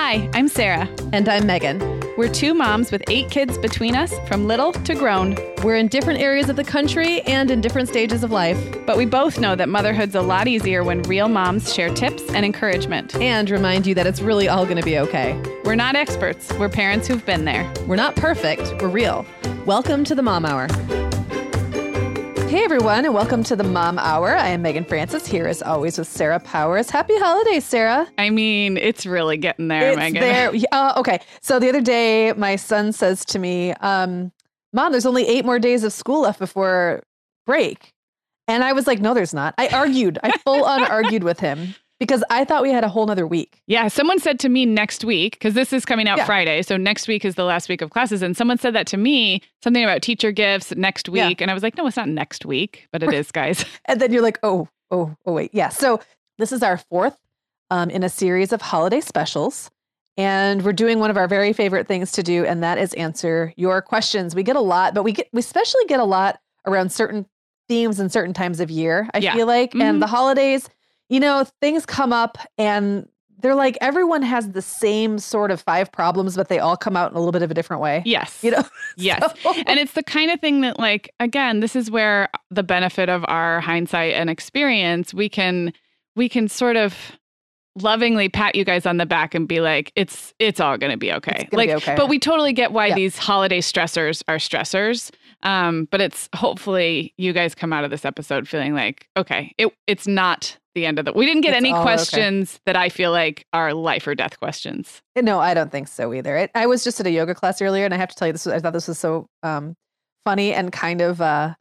Hi, I'm Sarah. And I'm Megan. We're two moms with 8 kids between us, from little to grown. We're in different areas of the country and in different stages of life. But we both know that motherhood's a lot easier when real moms share tips and encouragement. And remind you that it's really all going to be okay. We're not experts. We're parents who've been there. We're not perfect. We're real. Welcome to the Mom Hour. Hey everyone, and welcome to the Mom Hour. I am Megan Francis, here as always with Sarah Powers. Happy holidays, Sarah. I mean, it's really getting there, It's Megan. there. Okay, so the other day, my son says to me, Mom, there's only 8 more days of school left before break. And I was like, no, there's not. I full on argued with him. Because I thought we had a whole nother week. Yeah, someone said to me next week, because this is coming out Friday, so next week is the last week of classes, and someone said that to me, something about teacher gifts next week, and I was like, no, it's not next week, but it is, guys. And then you're like, oh, wait. Yeah, so this is our 4th in a series of holiday specials, and we're doing one of our very favorite things to do, and that is answer your questions. We get a lot, but we especially get a lot around certain themes and certain times of year, I feel like, and the holidays. You know, things come up and they're like, everyone has the same sort of 5 problems, but they all come out in a little bit of a different way. Yes. You know? Yes. So. And it's the kind of thing that, like, again, this is where the benefit of our hindsight and experience, we can sort of lovingly pat you guys on the back and be like, it's all going to be okay. Be okay. But we totally get why these holiday stressors are stressors. But it's hopefully you guys come out of this episode feeling like, okay, it's not the end of we didn't get any questions that I feel like are life or death questions. No, I don't think so either. I was just at a yoga class earlier, and I have to tell you, I thought this was so funny and kind of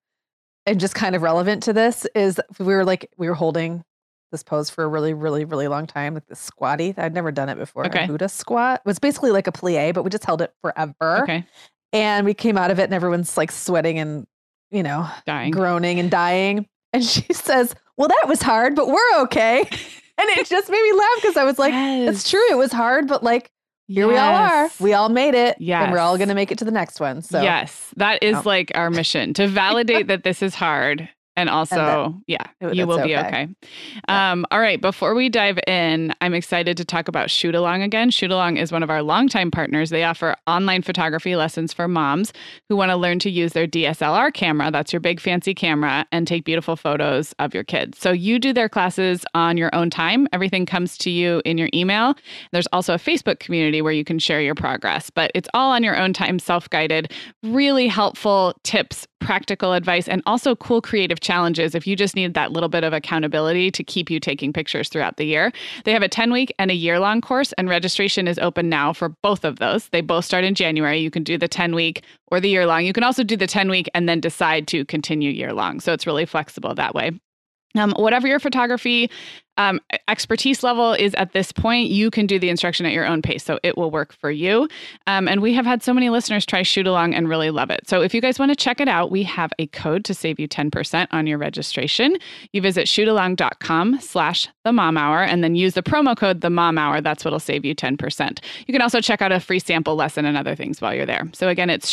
and just kind of relevant to this. Is we were holding this pose for a really, really, really long time, like the squatty. I'd never done it before. Okay. A Buddha squat. It was basically like a plie, but we just held it forever. Okay. And we came out of it, and everyone's like sweating and dying, groaning and dying. And she says, well, that was hard, but we're okay. And it just made me laugh because I was like, it's true. It was hard, but like, here we all are. We all made it. Yes. And we're all going to make it to the next one. So yes, that is like our mission, to validate that this is hard. And also, you will be okay. All right. Before we dive in, I'm excited to talk about Shoot Along again. Shoot Along is one of our longtime partners. They offer online photography lessons for moms who want to learn to use their DSLR camera. That's your big fancy camera, and take beautiful photos of your kids. So you do their classes on your own time. Everything comes to you in your email. There's also a Facebook community where you can share your progress, but it's all on your own time, self-guided, really helpful tips, practical advice, and also cool creative challenges if you just need that little bit of accountability to keep you taking pictures throughout the year. They have a 10-week and a year-long course, and registration is open now for both of those. They both start in January. You can do the 10-week or the year-long. You can also do the 10-week and then decide to continue year-long. So it's really flexible that way. Whatever your photography expertise level is at this point, you can do the instruction at your own pace. So it will work for you. And we have had so many listeners try Shoot Along and really love it. So if you guys want to check it out, we have a code to save you 10% on your registration. You visit shootalong.com/themomhour and then use the promo code themomhour. That's what'll save you 10%. You can also check out a free sample lesson and other things while you're there. So again, it's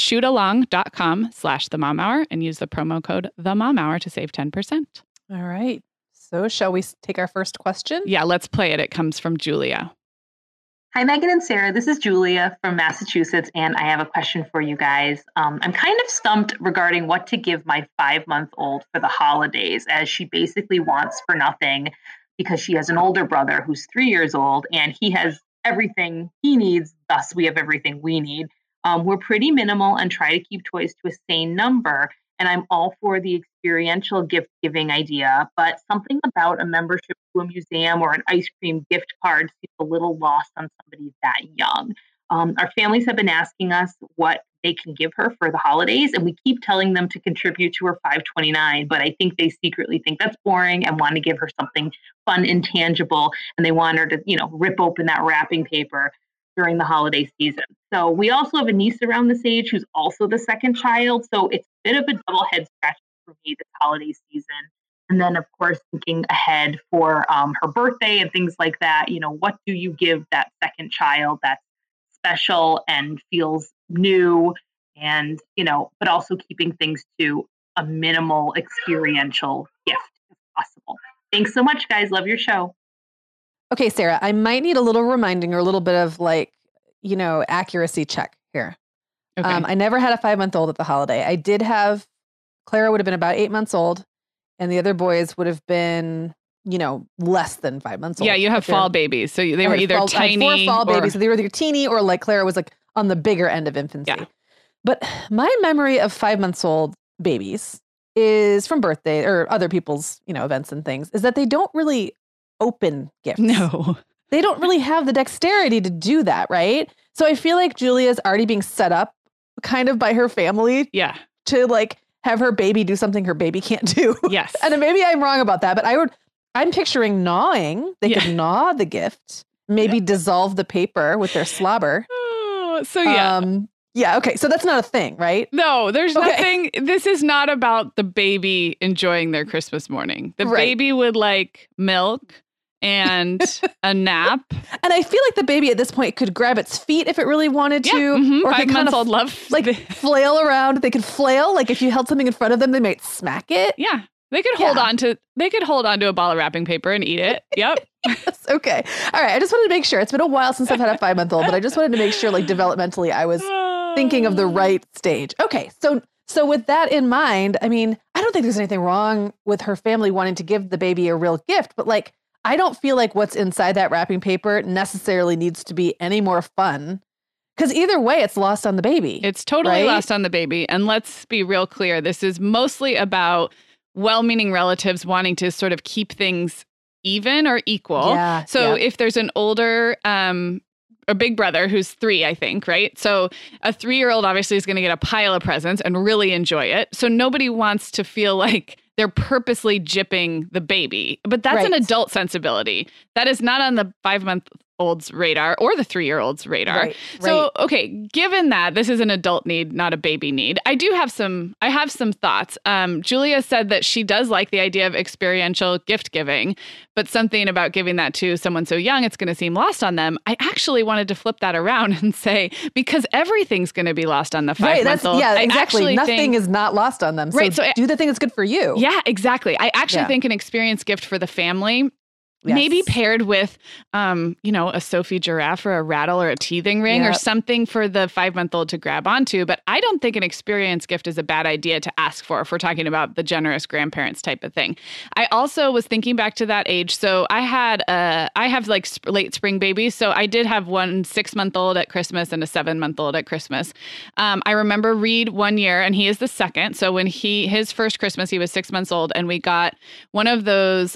shootalong.com/themomhour and use the promo code themomhour to save 10%. All right. So shall we take our first question? Yeah, let's play it. It comes from Julia. Hi, Megan and Sarah. This is Julia from Massachusetts, and I have a question for you guys. I'm kind of stumped regarding what to give my 5-month-old for the holidays, as she basically wants for nothing because she has an older brother who's 3 years old, and he has everything he needs. Thus, we have everything we need. We're pretty minimal and try to keep toys to a sane number. And I'm all for the experiential gift giving idea, but something about a membership to a museum or an ice cream gift card seems a little lost on somebody that young. Our families have been asking us what they can give her for the holidays, and we keep telling them to contribute to her $5.29, but I think they secretly think that's boring and want to give her something fun and tangible, and they want her to, rip open that wrapping paper during the holiday season. So we also have a niece around this age who's also the second child. So it's a bit of a double head scratch for me this holiday season. And then, of course, thinking ahead for her birthday and things like that, what do you give that second child that's special and feels new and, but also keeping things to a minimal experiential gift if possible. Thanks so much, guys. Love your show. Okay, Sarah, I might need a little reminding or a little bit of accuracy check here. Okay. I never had a 5-month-old at the holiday. I did have, Clara would have been about 8 months old, and the other boys would have been, less than 5 months old. Yeah, you have fall babies. So they were either tiny. I had 4 fall babies. So they were either teeny or like Clara was like on the bigger end of infancy. Yeah. But my memory of 5 months old babies is from birthday or other people's, events and things, is that they don't really open gifts. No. They don't really have the dexterity to do that, right? So I feel like Julia's already being set up kind of by her family. Yeah. To like have her baby do something her baby can't do. Yes. And maybe I'm wrong about that, but I'm picturing gnawing. They could gnaw the gift, maybe dissolve the paper with their slobber. Oh, so yeah. Yeah. Okay. So that's not a thing, right? No, there's nothing. This is not about the baby enjoying their Christmas morning. The baby would like milk and a nap. And I feel like the baby at this point could grab its feet if it really wanted to. Mm-hmm. Or 5 months old love. Like flail around. They could flail. Like if you held something in front of them, they might smack it. Yeah. They could hold on to a ball of wrapping paper and eat it. Yep. Yes, okay. All right. I just wanted to make sure. It's been a while since I've had a 5-month-old, but I just wanted to make sure, like developmentally, I was thinking of the right stage. Okay. So with that in mind, I mean, I don't think there's anything wrong with her family wanting to give the baby a real gift, but like, I don't feel like what's inside that wrapping paper necessarily needs to be any more fun. Because either way, it's lost on the baby. It's totally lost on the baby. And let's be real clear. This is mostly about well-meaning relatives wanting to sort of keep things even or equal. Yeah, so if there's an older, a big brother who's 3, I think, right? So a 3-year-old obviously is going to get a pile of presents and really enjoy it. So nobody wants to feel like they're purposely gypping the baby. But that's an adult sensibility. That is not on the 5-month-old's radar or the 3-year-old's radar. Right. So, okay, given that this is an adult need, not a baby need, I have some thoughts. Julia said that she does like the idea of experiential gift giving, but something about giving that to someone so young, it's going to seem lost on them. I actually wanted to flip that around and say, because everything's going to be lost on the 5-month-old. Yeah, exactly. Nothing is not lost on them. So do the thing that's good for you. Yeah, exactly. I actually think an experience gift for the family, maybe paired with, a Sophie giraffe or a rattle or a teething ring or something for the 5-month-old to grab onto. But I don't think an experience gift is a bad idea to ask for if we're talking about the generous grandparents type of thing. I also was thinking back to that age. So I have like late spring babies. So I did have one 6-month-old at Christmas and a 7-month-old at Christmas. I remember Reed one year, and he is the second. So when his first Christmas, he was 6 months old, and we got one of those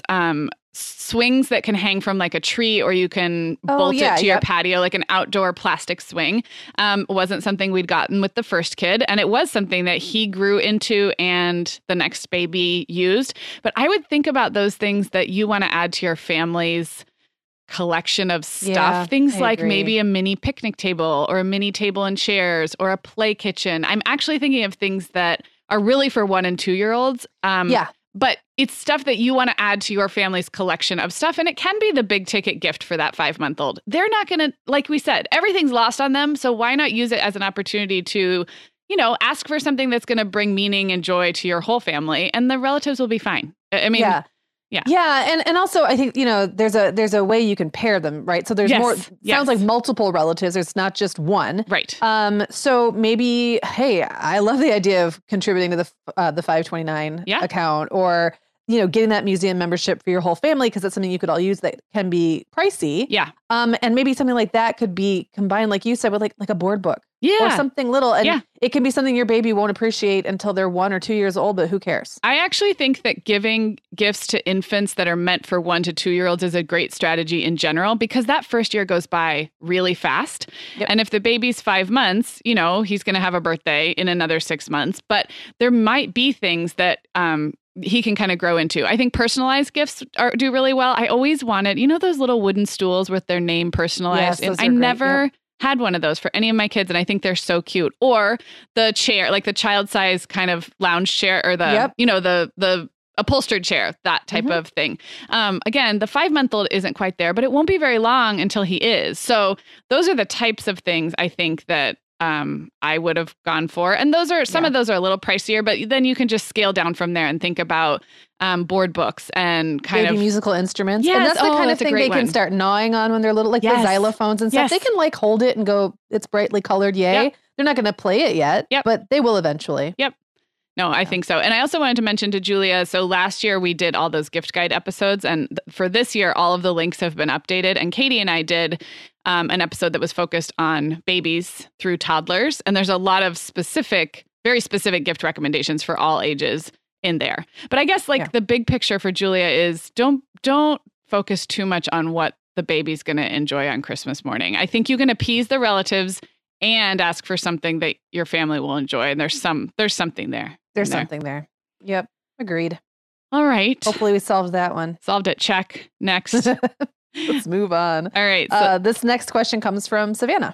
swings that can hang from like a tree, or you can bolt it to your patio, like an outdoor plastic swing. Wasn't something we'd gotten with the first kid. And it was something that he grew into and the next baby used. But I would think about those things that you want to add to your family's collection of stuff. Yeah, things like maybe a mini picnic table or a mini table and chairs or a play kitchen. I'm actually thinking of things that are really for 1 and 2-year-olds. But it's stuff that you want to add to your family's collection of stuff. And it can be the big ticket gift for that 5-month-old. They're not going to, like we said, everything's lost on them. So why not use it as an opportunity to, ask for something that's going to bring meaning and joy to your whole family, and the relatives will be fine. I mean, Yeah. And also I think, there's a way you can pair them, right? So there's more, sounds like multiple relatives. It's not just one. Right. So maybe, hey, I love the idea of contributing to the 529 account, or, getting that museum membership for your whole family, because that's something you could all use that can be pricey. Yeah. And maybe something like that could be combined, like you said, with like a board book. Or something little. And it can be something your baby won't appreciate until they're 1 or 2 years old, but who cares? I actually think that giving gifts to infants that are meant for 1 to 2-year-olds is a great strategy in general, because that first year goes by really fast. Yep. And if the baby's 5 months, he's going to have a birthday in another 6 months, but there might be things that, he can kind of grow into. I think personalized gifts do really well. I always wanted, those little wooden stools with their name personalized. Yes, and I never had one of those for any of my kids, and I think they're so cute. Or the chair, like the child size kind of lounge chair, or the the upholstered chair, that type of thing. Again, the 5-month-old isn't quite there, but it won't be very long until he is. So those are the types of things I think that I would have gone for. And those are some of those are a little pricier, but then you can just scale down from there and think about board books and kind of musical instruments. Yes. And that's the kind of thing they can start gnawing on when they're little, like the xylophones and stuff. They can like hold it and go, it's brightly colored. Yay. Yep. They're not going to play it yet, but they will eventually. Yep. No, I think so. And I also wanted to mention to Julia, so last year we did all those gift guide episodes. And for this year, all of the links have been updated. And Katie and I did an episode that was focused on babies through toddlers. And there's a lot of very specific gift recommendations for all ages in there. But I guess the big picture for Julia is don't focus too much on what the baby's going to enjoy on Christmas morning. I think you can appease the relatives and ask for something that your family will enjoy. And there's something there. There's something there. Yep. Agreed. All right. Hopefully we solved that one. Solved it. Check. Next. Let's move on. All right. So, this next question comes from Savannah.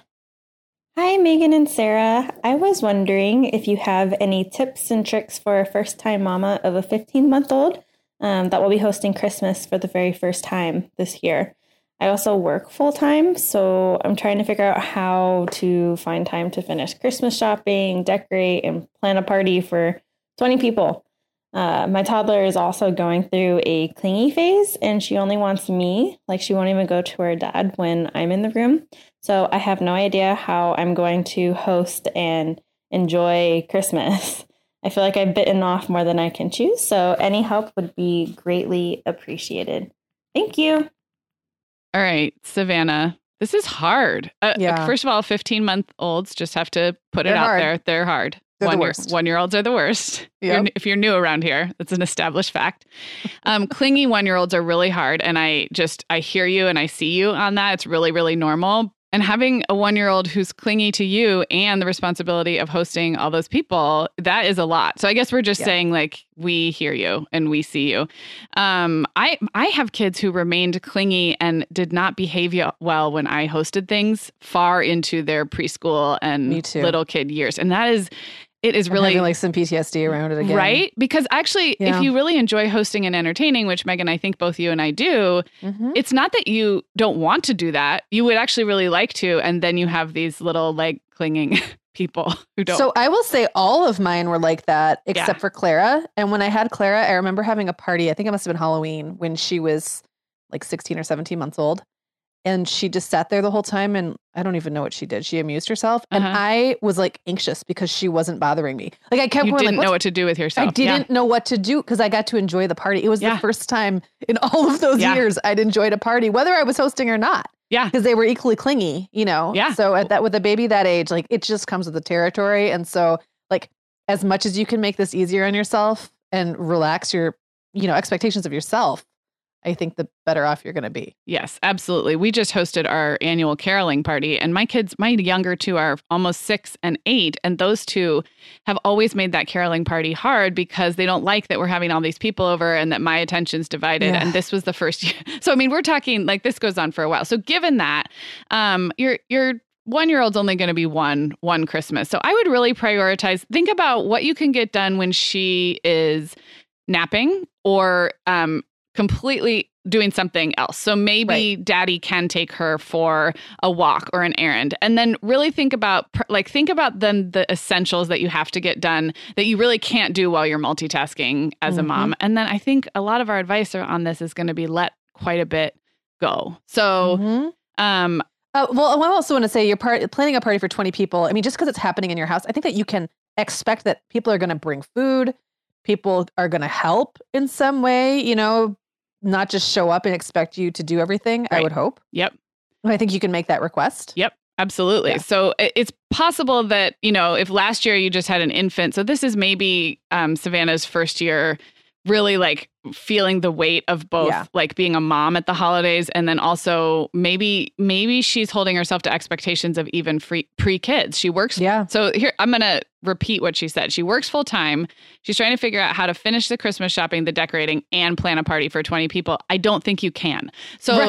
Hi, Megan and Sarah. I was wondering if you have any tips and tricks for a first-time mama of a 15-month-old that will be hosting Christmas for the very first time this year. I also work full-time, so I'm trying to figure out how to find time to finish Christmas shopping, decorate, and plan a party for 20 people. My toddler is also going through a clingy phase, and she only wants me. Like, she won't even go to her dad when I'm in the room. So I have no idea how I'm going to host and enjoy Christmas. I feel like I've bitten off more than I can chew, so any help would be greatly appreciated. Thank you. All right, Savannah, this is hard. First of all, 15-month-olds, just have to put it out there. They're hard. They're the worst. 1-year-olds are the worst. Yep. If you're new around here, that's an established fact. Clingy 1-year-olds are really hard. And I hear you and I see you on that. It's really, really normal. And having a 1-year-old who's clingy to you and the responsibility of hosting all those people, that is a lot. So I guess we're just saying, like, we hear you and we see you. I have kids who remained clingy and did not behave well when I hosted things far into their preschool and little kid years. And it is really having like some PTSD around it again. Right? Because actually, if you really enjoy hosting and entertaining, which Megan, I think both you and I do, it's not that you don't want to do that. You would actually really like to. And then you have these little leg clinging people who don't. So I will say all of mine were like that, except for Clara. And when I had Clara, I remember having a party. I think it must have been Halloween when she was like 16 or 17 months old. And she just sat there the whole time, and I don't even know what she did. She amused herself, and I was like anxious because she wasn't bothering me. Like I kept going, didn't know what to do with yourself. I didn't know what to do because I got to enjoy the party. It was the first time in all of those years I'd enjoyed a party, whether I was hosting or not. Yeah, because they were equally clingy, you know. Yeah. So with a baby that age, like it just comes with the territory, and so like as much as you can make this easier on yourself and relax your, expectations of yourself, I think the better off you're going to be. Yes, absolutely. We just hosted our annual caroling party, and my younger two are almost 6 and 8. And those two have always made that caroling party hard because they don't like that we're having all these people over and that my attention's divided. Yeah. And this was the first year. So, I mean, we're talking like this goes on for a while. So given that, your 1-year-old's only going to be one Christmas. So I would really prioritize, think about what you can get done when she is napping or, completely doing something else. So maybe daddy can take her for a walk or an errand, and then really think about then the essentials that you have to get done that you really can't do while you're multitasking as a mom. And then I think a lot of our advice on this is going to be let quite a bit go. So, well, I also want to say you're planning a party for 20 people. I mean, just because it's happening in your house, I think that you can expect that people are going to bring food. People are going to help in some way, not just show up and expect you to do everything, I would hope. Yep. I think you can make that request. Yep, absolutely. Yeah. So it's possible that, if last year you just had an infant, so this is maybe Savannah's first year really like feeling the weight of both like being a mom at the holidays, and then also maybe she's holding herself to expectations of even pre-kids. She works. Yeah. So here, I'm going to repeat what she said. She works full time. She's trying to figure out how to finish the Christmas shopping, the decorating, and plan a party for 20 people. I don't think you can. So,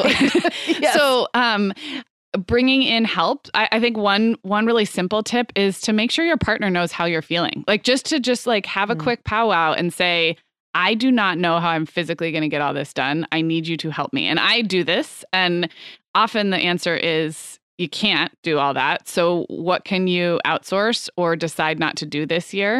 so, bringing in help. I think one really simple tip is to make sure your partner knows how you're feeling. Like just have a quick powwow and say, I do not know how I'm physically going to get all this done. I need you to help me. And I do this. And often the answer is, you can't do all that. So what can you outsource or decide not to do this year?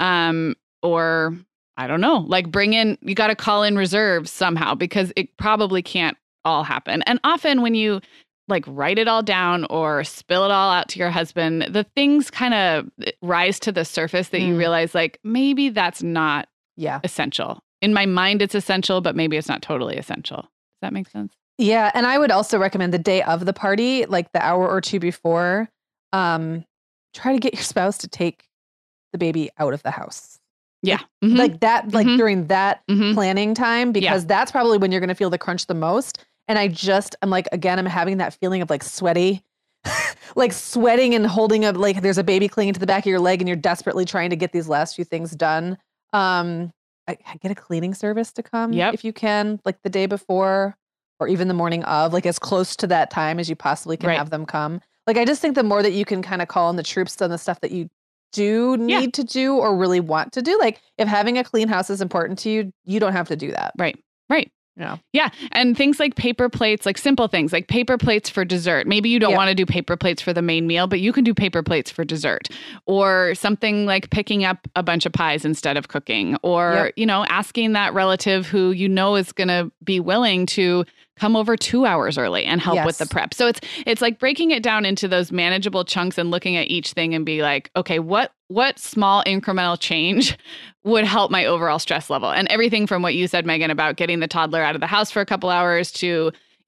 Or I don't know, like you got to call in reserves somehow, because it probably can't all happen. And often when you like write it all down or spill it all out to your husband, the things kind of rise to the surface that you realize like, maybe that's not essential. In my mind, it's essential, but maybe it's not totally essential. Does that make sense? Yeah. And I would also recommend the day of the party, like the hour or two before, try to get your spouse to take the baby out of the house. Yeah. Like that, like during that planning time, because that's probably when you're going to feel the crunch the most. And I'm like, again, I'm having that feeling of like sweaty, like sweating and holding up, like there's a baby clinging to the back of your leg and you're desperately trying to get these last few things done. I get a cleaning service to come if you can, like the day before or even the morning of, like as close to that time as you possibly can have them come. Like, I just think the more that you can kind of call in the troops on the stuff that you do need to do or really want to do, like if having a clean house is important to you, you don't have to do that. Right. Yeah. Yeah. And things like paper plates, like simple things like paper plates for dessert. Maybe you don't want to do paper plates for the main meal, but you can do paper plates for dessert, or something like picking up a bunch of pies instead of cooking, or, asking that relative who is going to be willing to come over 2 hours early and help with the prep. So it's like breaking it down into those manageable chunks and looking at each thing and be like, okay, what small incremental change would help my overall stress level? And everything from what you said, Megan, about getting the toddler out of the house for a couple hours to,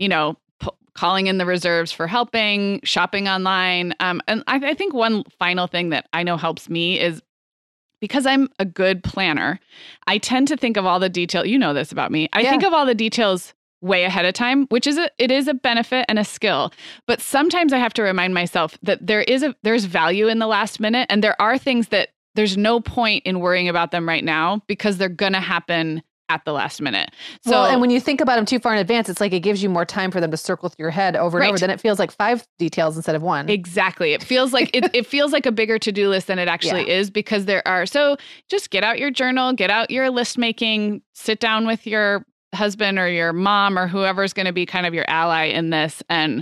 calling in the reserves for helping, shopping online. And I think one final thing that I know helps me is, because I'm a good planner, I tend to think of all the detail. You know this about me. I think of all the details way ahead of time, which it is a benefit and a skill. But sometimes I have to remind myself that there's value in the last minute. And there are things that there's no point in worrying about them right now, because they're going to happen at the last minute. So, and when you think about them too far in advance, it's like it gives you more time for them to circle through your head over and over. Then it feels like 5 details instead of 1. Exactly. It feels like it feels like a bigger to-do list than it actually is, because there are. So just get out your journal, get out your list making, sit down with your husband or your mom or whoever's going to be kind of your ally in this, and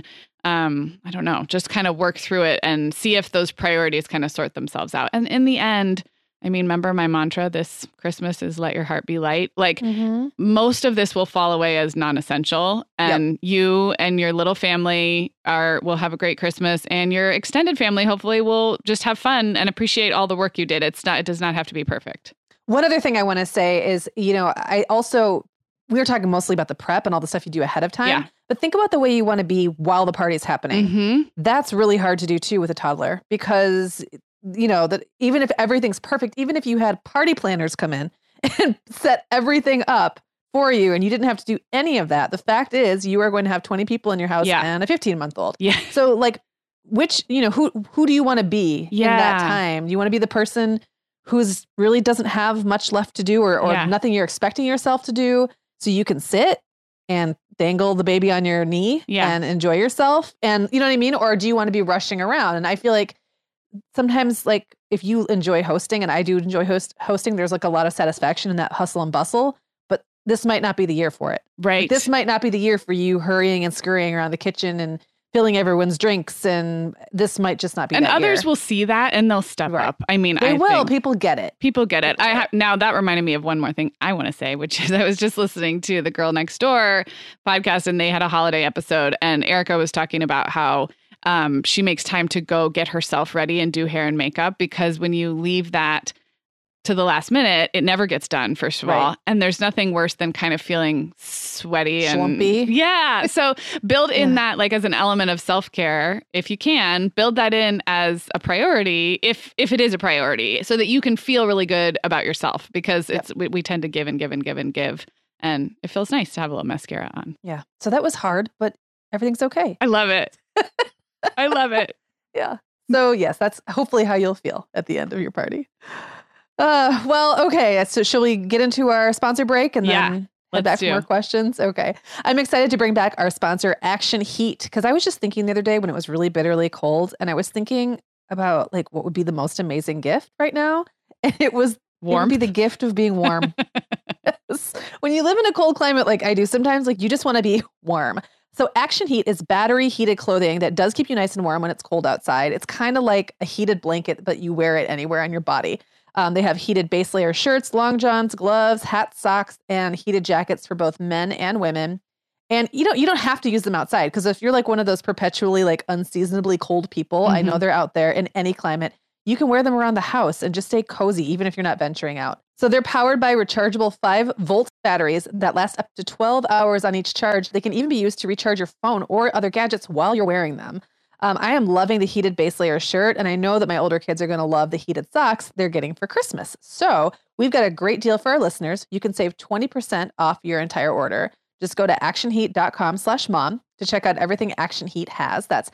I don't know, just kind of work through it and see if those priorities kind of sort themselves out. And in the end, I mean, remember my mantra this Christmas is let your heart be light. Like most of this will fall away as non-essential, and you and your little family will have a great Christmas, and your extended family hopefully will just have fun and appreciate all the work you did. It does not have to be perfect. One other thing I want to say is, we were talking mostly about the prep and all the stuff you do ahead of time, but think about the way you want to be while the party's happening. That's really hard to do too with a toddler, because that even if everything's perfect, even if you had party planners come in and set everything up for you and you didn't have to do any of that, the fact is you are going to have 20 people in your house and a 15-month-old. So like, which, who do you want to be in that time? Do you want to be the person who's really doesn't have much left to do or nothing you're expecting yourself to do, so you can sit and dangle the baby on your knee and enjoy yourself? And you know what I mean? Or do you want to be rushing around? And I feel like sometimes, like, if you enjoy hosting, and I do enjoy hosting, there's like a lot of satisfaction in that hustle and bustle, but this might not be the year for it. Right. Like, this might not be the year for you hurrying and scurrying around the kitchen and filling everyone's drinks. And this might just not be and that others year. will see that and they'll step up. I mean, they will. People get it. People get it. Now that reminded me of one more thing I want to say, which is I was just listening to the Girl Next Door podcast, and they had a holiday episode, and Erica was talking about how she makes time to go get herself ready and do hair and makeup, because when you leave that to the last minute, it never gets done, first of all. And there's nothing worse than kind of feeling sweaty and slumpy. Yeah. So build in that, like, as an element of self-care, if you can, build that in as a priority, if it is a priority, so that you can feel really good about yourself, because we tend to give and give and give and give. And it feels nice to have a little mascara on. Yeah. So that was hard, but everything's okay. I love it. I love it. Yeah. So yes, that's hopefully how you'll feel at the end of your party. Well, okay. So shall we get into our sponsor break and then head back for more questions? Okay. I'm excited to bring back our sponsor, Action Heat, because I was just thinking the other day when it was really bitterly cold, and I was thinking about like what would be the most amazing gift right now. And it would be the gift of being warm. Yes. When you live in a cold climate like I do, sometimes like you just want to be warm. So Action Heat is battery heated clothing that does keep you nice and warm when it's cold outside. It's kind of like a heated blanket, but you wear it anywhere on your body. They have heated base layer shirts, long johns, gloves, hats, socks, and heated jackets for both men and women. And you don't have to use them outside, because if you're like one of those perpetually like unseasonably cold people, I know they're out there in any climate, you can wear them around the house and just stay cozy, even if you're not venturing out. So they're powered by rechargeable 5-volt batteries that last up to 12 hours on each charge. They can even be used to recharge your phone or other gadgets while you're wearing them. I am loving the heated base layer shirt, and I know that my older kids are going to love the heated socks they're getting for Christmas. So we've got a great deal for our listeners. You can save 20% off your entire order. Just go to actionheat.com/mom to check out everything Action Heat has. That's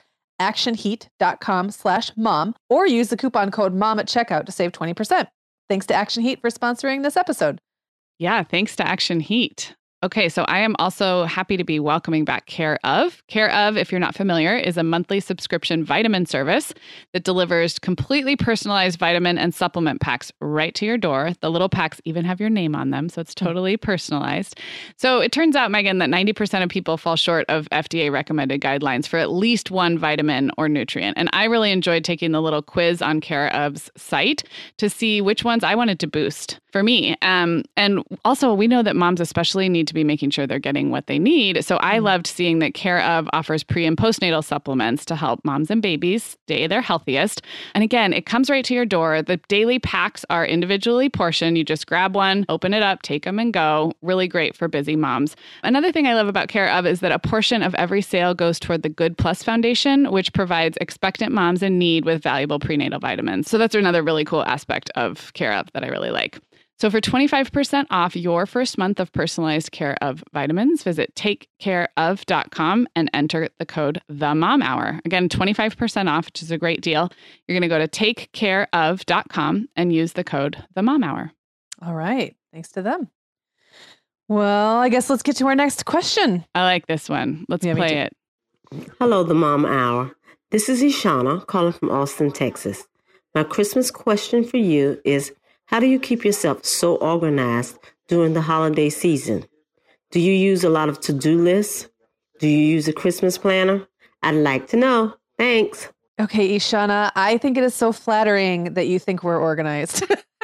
actionheat.com/mom, or use the coupon code MOM at checkout to save 20%. Thanks to Action Heat for sponsoring this episode. Yeah, thanks to Action Heat. Okay, so I am also happy to be welcoming back Care of. Care of, if you're not familiar, is a monthly subscription vitamin service that delivers completely personalized vitamin and supplement packs right to your door. The little packs even have your name on them, so it's totally personalized. So it turns out, Megan, that 90% of people fall short of FDA recommended guidelines for at least one vitamin or nutrient. And I really enjoyed taking the little quiz on Care of's site to see which ones I wanted to boost for me. And also, we know that moms especially need to be making sure they're getting what they need. So I loved seeing that Care of offers pre and postnatal supplements to help moms and babies stay their healthiest. And again, it comes right to your door. The daily packs are individually portioned. You just grab one, open it up, take them and go. Really great for busy moms. Another thing I love about Care of is that a portion of every sale goes toward the Good Plus Foundation, which provides expectant moms in need with valuable prenatal vitamins. So that's another really cool aspect of Care of that I really like. So for 25% off your first month of personalized Care of vitamins, visit takecareof.com and enter the code TheMomHour. Again, 25% off, which is a great deal. You're going to go to takecareof.com and use the code TheMomHour. All right. Thanks to them. Well, I guess let's get to our next question. I like this one. Let's play it. Hello, The Mom Hour. This is Ishana calling from Austin, Texas. My Christmas question for you is, how do you keep yourself so organized during the holiday season? Do you use a lot of to-do lists? Do you use a Christmas planner? I'd like to know. Thanks. Okay, Ishana, I think it is so flattering that you think we're organized.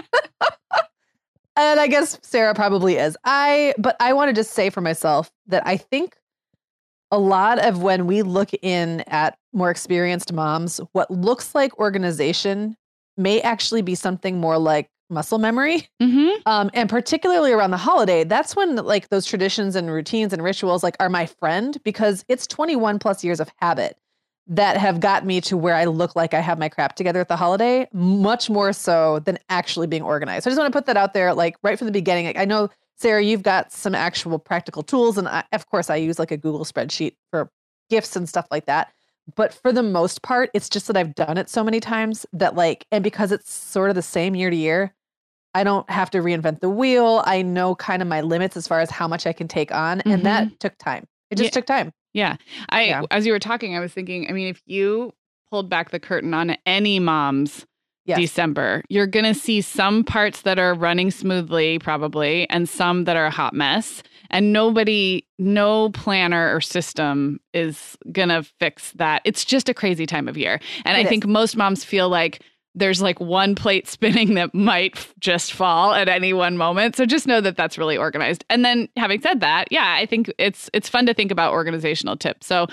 And I guess Sarah probably is. But I want to just say for myself that I think a lot of when we look in at more experienced moms, what looks like organization may actually be something more like muscle memory. And particularly around the holiday, that's when like those traditions and routines and rituals like are my friend, because it's 21 plus years of habit that have got me to where I look like I have my crap together at the holiday, much more so than actually being organized. So I just want to put that out there, like right from the beginning. Like, I know, Sarah, you've got some actual practical tools. And of course, I use like a Google spreadsheet for gifts and stuff like that. But for the most part, it's just that I've done it so many times that like, and because it's sort of the same year to year, I don't have to reinvent the wheel. I know kind of my limits as far as how much I can take on. And that took time. It just took time. Yeah. As you were talking, I was thinking, I mean, if you pulled back the curtain on any mom's December, you're going to see some parts that are running smoothly, probably, and some that are a hot mess. And no planner or system is going to fix that. It's just a crazy time of year. And I think most moms feel like there's like one plate spinning that might just fall at any one moment. So just know that that's really organized. And then having said that, I think it's fun to think about organizational tips. So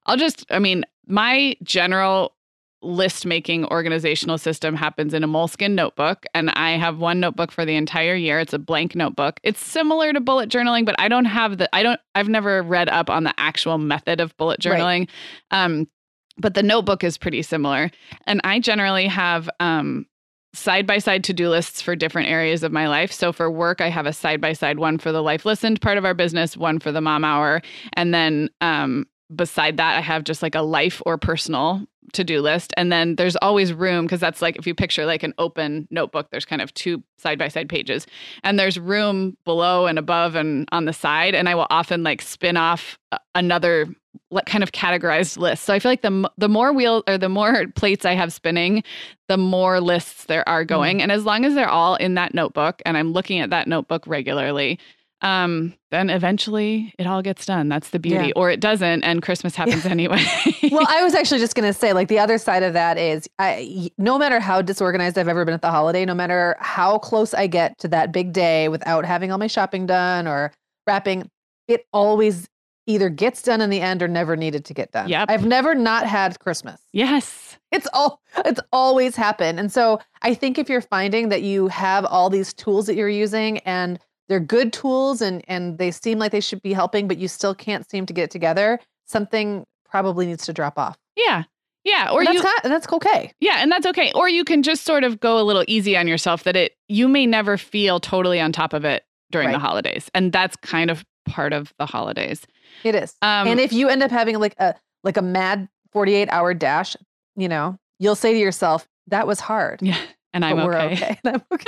my general list making organizational system happens in a Moleskine notebook. And I have one notebook for the entire year. It's a blank notebook. It's similar to bullet journaling, but I've never read up on the actual method of bullet journaling. Right. But the notebook is pretty similar. And I generally have side-by-side to-do lists for different areas of my life. So for work, I have a side-by-side one for the Life Listened part of our business, one for the Mom Hour. And then beside that, I have just like a life or personal to-do list. And then there's always room, because that's like, if you picture like an open notebook, there's kind of two side-by-side pages. And there's room below and above and on the side. And I will often like spin off another kind of categorized list. So I feel like the more plates I have spinning, the more lists there are going. And as long as they're all in that notebook and I'm looking at that notebook regularly, then eventually it all gets done. That's the beauty. Or it doesn't, and Christmas happens anyway. Well, I was actually just going to say, like, the other side of that is no matter how disorganized I've ever been at the holiday, no matter how close I get to that big day without having all my shopping done or wrapping, it always either gets done in the end or never needed to get done. Yep. I've never not had Christmas. Yes. It's always happened. And so I think if you're finding that you have all these tools that you're using and they're good tools and they seem like they should be helping, but you still can't seem to get it together, something probably needs to drop off. Yeah. Yeah. Or that's okay. Yeah. And that's okay. Or you can just sort of go a little easy on yourself that you may never feel totally on top of it during the holidays. And that's kind of part of the holidays. It is. And if you end up having like a mad 48-hour dash, you'll say to yourself, that was hard. Yeah. And I'm okay. I'm okay.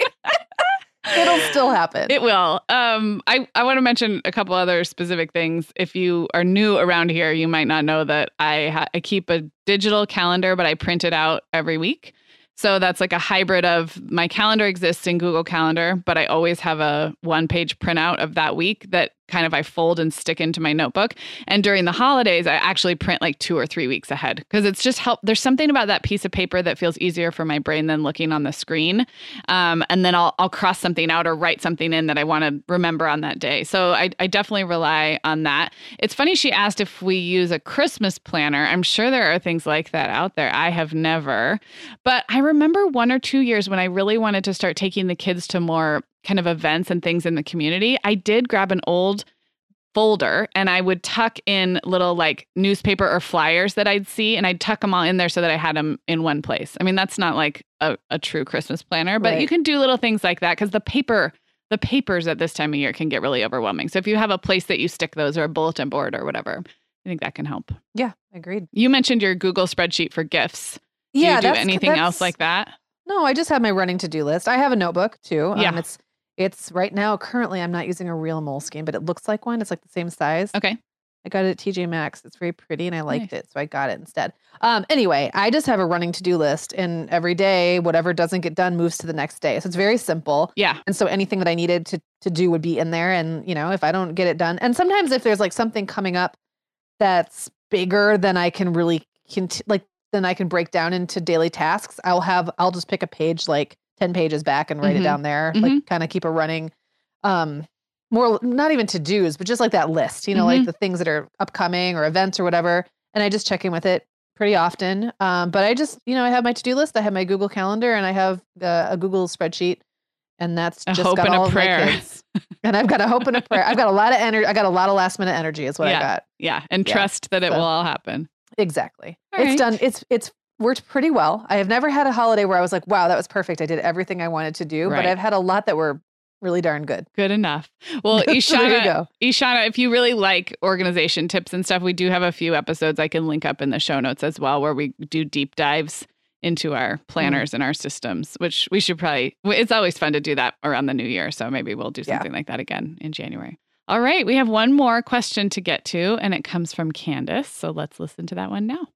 It'll still happen. It will. I want to mention a couple other specific things. If you are new around here, you might not know that I keep a digital calendar, but I print it out every week. So that's like a hybrid of my calendar exists in Google Calendar, but I always have a one-page printout of that week that kind of I fold and stick into my notebook. And during the holidays, I actually print like 2 or 3 weeks ahead because it's just there's something about that piece of paper that feels easier for my brain than looking on the screen. And then I'll cross something out or write something in that I want to remember on that day. So I definitely rely on that. It's funny she asked if we use a Christmas planner. I'm sure there are things like that out there. I have never. But I remember 1 or 2 years when I really wanted to start taking the kids to more kind of events and things in the community. I did grab an old folder and I would tuck in little like newspaper or flyers that I'd see and I'd tuck them all in there so that I had them in one place. I mean, that's not like a true Christmas planner, but you can do little things like that because the papers at this time of year can get really overwhelming. So if you have a place that you stick those or a bulletin board or whatever, I think that can help. Yeah, agreed. You mentioned your Google spreadsheet for gifts. Do you do anything else like that? No, I just have my running to-do list. I have a notebook too. It's right now, currently I'm not using a real Moleskine, but it looks like one. It's like the same size. Okay. I got it at TJ Maxx. It's very pretty and I liked it. So I got it instead. Anyway, I just have a running to-do list and every day, whatever doesn't get done moves to the next day. So it's very simple. Yeah. And so anything that I needed to do would be in there. And, if I don't get it done, and sometimes if there's like something coming up that's bigger than I can really, then I can break down into daily tasks. I'll just pick a page, like 10 pages back and write it down there, like kind of keep a running, more, not even to-dos, but just like that list, like the things that are upcoming or events or whatever. And I just check in with it pretty often. But I just, I have my to-do list, I have my Google Calendar, and I have a Google spreadsheet, and that's just got all of my kids. And I've got a hope and a prayer. I've got a lot of energy. I got a lot of last minute energy is what I got. Yeah. And trust that it will all happen. Exactly. All it's right. done. It's worked pretty well. I have never had a holiday where I was like, wow, that was perfect. I did everything I wanted to do, but I've had a lot that were really darn good. Good enough. Well, Ishana, if you really like organization tips and stuff, we do have a few episodes I can link up in the show notes as well, where we do deep dives into our planners and our systems, which we should it's always fun to do that around the new year. So maybe we'll do something like that again in January. All right. We have one more question to get to, and it comes from Candace. So let's listen to that one now.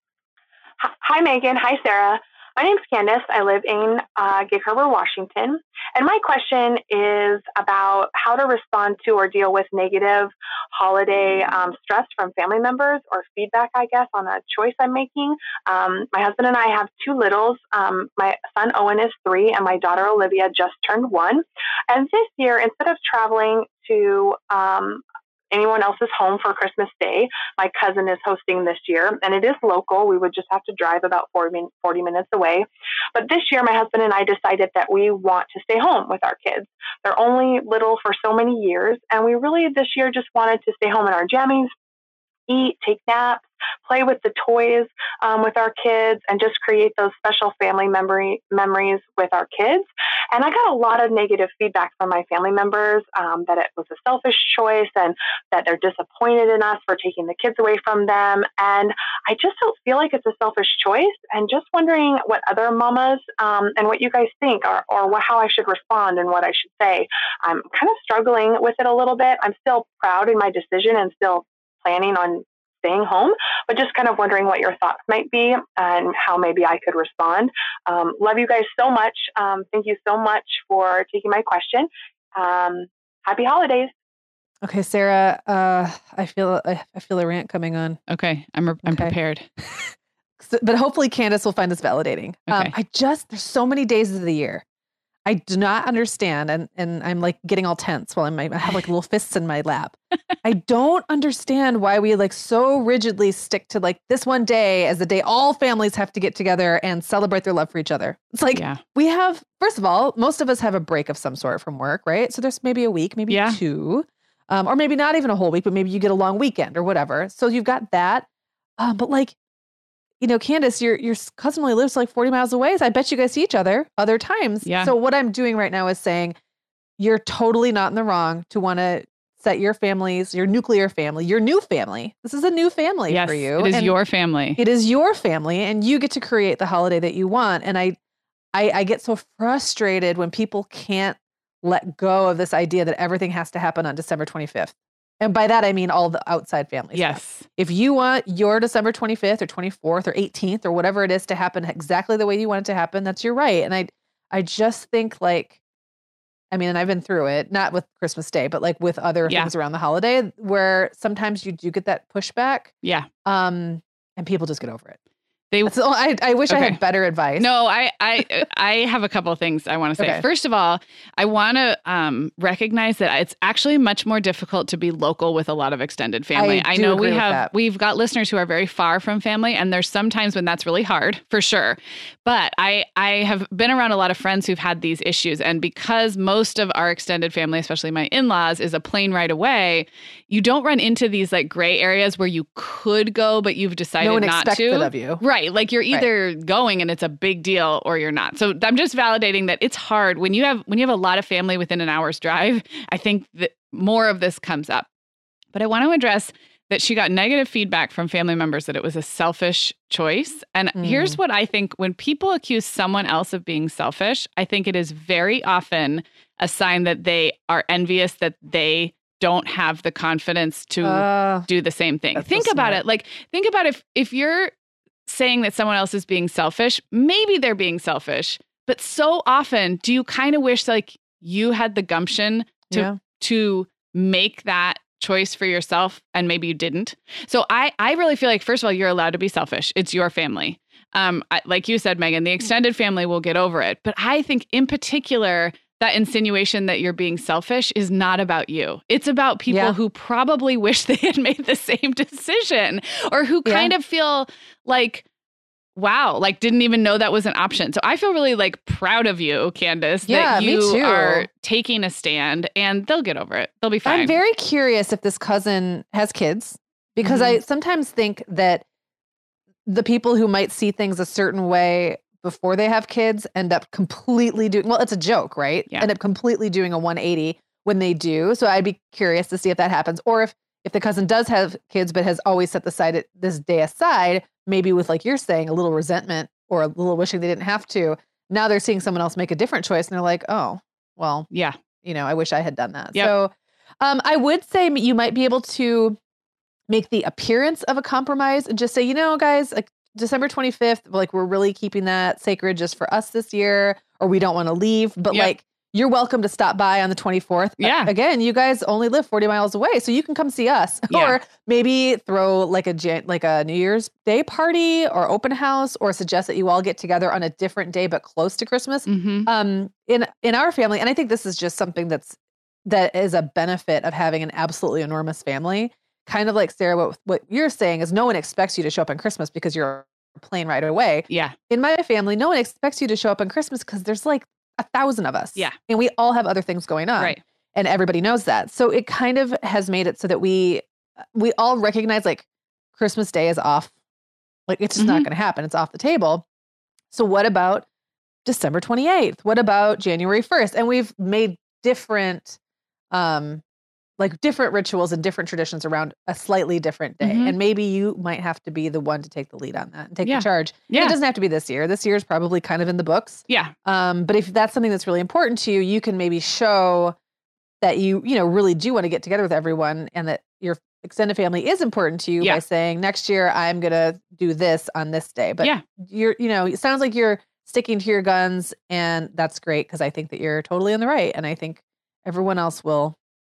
Hi, Megan. Hi, Sarah. My name's Candace. I live in Gig Harbor, Washington. And my question is about how to respond to or deal with negative holiday stress from family members or feedback, I guess, on a choice I'm making. My husband and I have 2 littles. My son, Owen, is 3, and my daughter, Olivia, just turned 1. And this year, instead of traveling to anyone else's home for Christmas Day, my cousin is hosting this year, and it is local. We would just have to drive about 40 minutes away. But this year, my husband and I decided that we want to stay home with our kids. They're only little for so many years, and we really this year just wanted to stay home in our jammies, eat, take naps, play with the toys with our kids, and just create those special family memories with our kids. And I got a lot of negative feedback from my family members that it was a selfish choice and that they're disappointed in us for taking the kids away from them. And I just don't feel like it's a selfish choice, and just wondering what other mamas and what you guys think or how I should respond and what I should say. I'm kind of struggling with it a little bit. I'm still proud in my decision and still planning on staying home, but just kind of wondering what your thoughts might be and how maybe I could respond. Love you guys so much. Thank you so much for taking my question. Happy holidays. Okay, Sarah, I feel a rant coming on. Okay, I'm prepared. But hopefully Candace will find this validating. Okay. There's so many days of the year. I do not understand. And I'm like getting all tense while I have like little fists in my lap. I don't understand why we like so rigidly stick to like this one day as the day all families have to get together and celebrate their love for each other. It's like we have, first of all, most of us have a break of some sort from work, right? So there's maybe a week, maybe two, or maybe not even a whole week, but maybe you get a long weekend or whatever. So you've got that. But like, you know, Candace, your cousin only lives like 40 miles away. So I bet you guys see each other other times. Yeah. So what I'm doing right now is saying you're totally not in the wrong to want to set your families, your nuclear family, your new family. This is a new family for you. It is your family. It is your family, and you get to create the holiday that you want. And I get so frustrated when people can't let go of this idea that everything has to happen on December 25th. And by that, I mean all the outside families. Yes. Stuff. If you want your December 25th or 24th or 18th or whatever it is to happen exactly the way you want it to happen, that's your right. And I just think like, I mean, and I've been through it, not with Christmas Day, but like with other things around the holiday where sometimes you do get that pushback. Yeah. And people just get over it. I wish I had better advice. No, I have a couple of things I want to say. Okay. First of all, I want to recognize that it's actually much more difficult to be local with a lot of extended family. I know we've got listeners who are very far from family, and there's some times when that's really hard, for sure. But I have been around a lot of friends who've had these issues, and because most of our extended family, especially my in-laws, is a plane ride away, you don't run into these like gray areas where you could go, but you've decided no one not expects to. it of you. Right. Like you're either going and it's a big deal or you're not. So I'm just validating that it's hard when you have a lot of family within an hour's drive. I think that more of this comes up. But I want to address that she got negative feedback from family members that it was a selfish choice. And here's what I think: when people accuse someone else of being selfish, I think it is very often a sign that they are envious that they don't have the confidence to do the same thing. Think about it. Like, think about if you're saying that someone else is being selfish, maybe they're being selfish, but so often do you kind of wish like you had the gumption to make that choice for yourself and maybe you didn't. So I really feel like, first of all, you're allowed to be selfish. It's your family. Like you said, Megan, the extended family will get over it. But I think in particular, that insinuation that you're being selfish is not about you. It's about people who probably wish they had made the same decision or who kind of feel like, wow, like didn't even know that was an option. So I feel really like proud of you, Candace, that you are taking a stand, and they'll get over it. They'll be fine. I'm very curious if this cousin has kids, because I sometimes think that the people who might see things a certain way before they have kids end up completely doing, well, it's a joke, right? Yeah. End up completely doing a 180 when they do. So I'd be curious to see if that happens. Or if the cousin does have kids, but has always set this day aside, maybe with, like you're saying, a little resentment or a little wishing they didn't have to. Now they're seeing someone else make a different choice and they're like, oh, well, I wish I had done that. Yep. So I would say you might be able to make the appearance of a compromise and just say, you know, guys, like, December 25th, like we're really keeping that sacred just for us this year, or we don't want to leave, but like you're welcome to stop by on the 24th. Yeah. Again, you guys only live 40 miles away, so you can come see us. Yeah. Or maybe throw like a New Year's Day party or open house, or suggest that you all get together on a different day but close to Christmas. Mm-hmm. In our family, and I think this is just something that is a benefit of having an absolutely enormous family. Kind of like, Sarah, what you're saying is no one expects you to show up on Christmas because you're plane right away. Yeah. In my family, no one expects you to show up on Christmas because there's like 1,000 of us. Yeah. And we all have other things going on. Right. And everybody knows that. So it kind of has made it so that we all recognize like Christmas Day is off. Like it's just not going to happen. It's off the table. So what about December 28th? What about January 1st? And we've made different rituals and different traditions around a slightly different day. And maybe you might have to be the one to take the lead on that and take the charge. Yeah. And it doesn't have to be this year. This year is probably kind of in the books. Yeah. But if that's something that's really important to you, you can maybe show that you really do want to get together with everyone and that your extended family is important to you by saying, next year I'm going to do this on this day. But it sounds like you're sticking to your guns, and that's great because I think that you're totally in the right. And I think everyone else will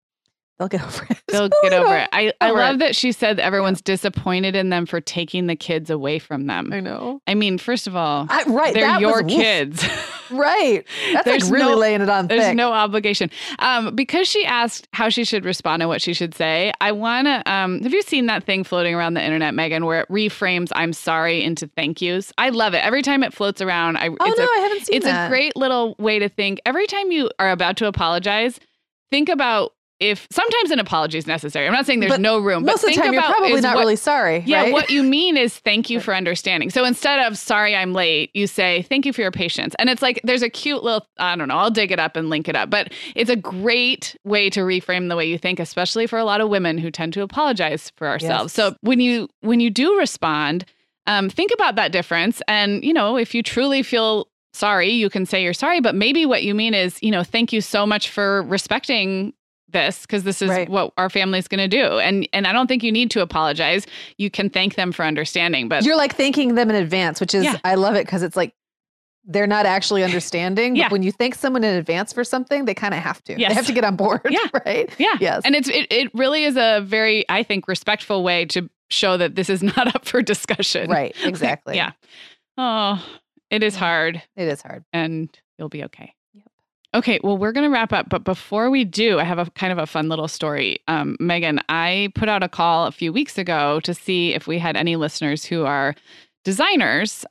they'll get over it. They'll get over it. I love that she said everyone's disappointed in them for taking the kids away from them. I know. I mean, first of all, they're your kids. Right. That's like really laying it on thick. There's no obligation. Because she asked how she should respond and what she should say, I want to, have you seen that thing floating around the internet, Megan, where it reframes I'm sorry into thank yous? I love it. Every time it floats around, I haven't seen that. It's a great little way to think. Every time you are about to apologize, think about if sometimes an apology is necessary. I'm not saying there's no room. Most but of the time, you're probably not really sorry. Yeah, right? What you mean is thank you for understanding. So instead of sorry I'm late, you say thank you for your patience. And it's like there's a cute little, I don't know, I'll dig it up and link it up. But it's a great way to reframe the way you think, especially for a lot of women who tend to apologize for ourselves. Yes. So when you do respond, think about that difference. And, if you truly feel sorry, you can say you're sorry. But maybe what you mean is, thank you so much for respecting this, because this is what our family's going to do. And I don't think you need to apologize. You can thank them for understanding. But you're like thanking them in advance, which is, I love it because it's like they're not actually understanding. But when you thank someone in advance for something, they kind of have to. Yes. They have to get on board. Yeah. Right? Yeah. Yes. And it really is a very, I think, respectful way to show that this is not up for discussion. Right. Exactly. Yeah. Oh, it is hard. It is hard. And you'll be okay. Okay, well, we're going to wrap up. But before we do, I have a kind of a fun little story. Megan, I put out a call a few weeks ago to see if we had any listeners who are designers.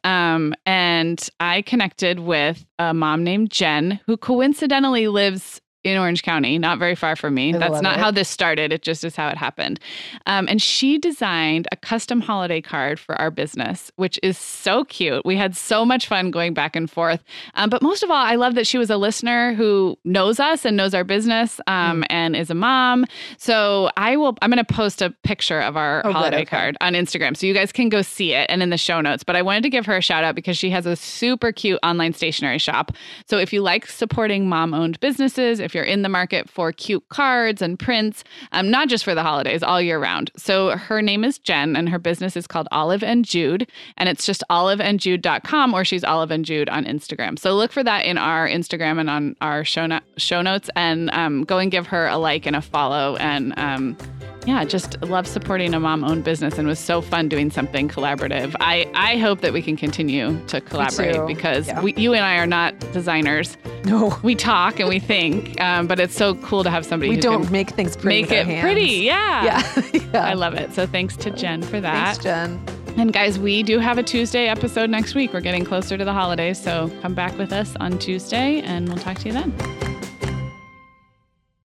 And I connected with a mom named Jen, who coincidentally lives in Orange County, not very far from me. That's not how this started. It just is how it happened. And she designed a custom holiday card for our business, which is so cute. We had so much fun going back and forth. But most of all, I love that she was a listener who knows us and knows our business and is a mom. So I'm going to post a picture of our holiday card on Instagram so you guys can go see it and in the show notes. But I wanted to give her a shout out because she has a super cute online stationery shop. So if you like supporting mom-owned businesses, if you're in the market for cute cards and prints, not just for the holidays, all year round. So her name is Jen and her business is called Olive and Jude, and it's just oliveandjude.com, or she's Olive and Jude on Instagram. So look for that in our Instagram and on our show notes, and go and give her a like and a follow. And just love supporting a mom-owned business, and it was so fun doing something collaborative. I hope that we can continue to collaborate because you and I are not designers. No. We talk and we think, but it's so cool to have somebody who don't make things pretty. Make it hands. pretty. Yeah. Yeah. I love it. So thanks to Jen for that. Thanks, Jen. And guys, we do have a Tuesday episode next week. We're getting closer to the holidays, so come back with us on Tuesday and we'll talk to you then.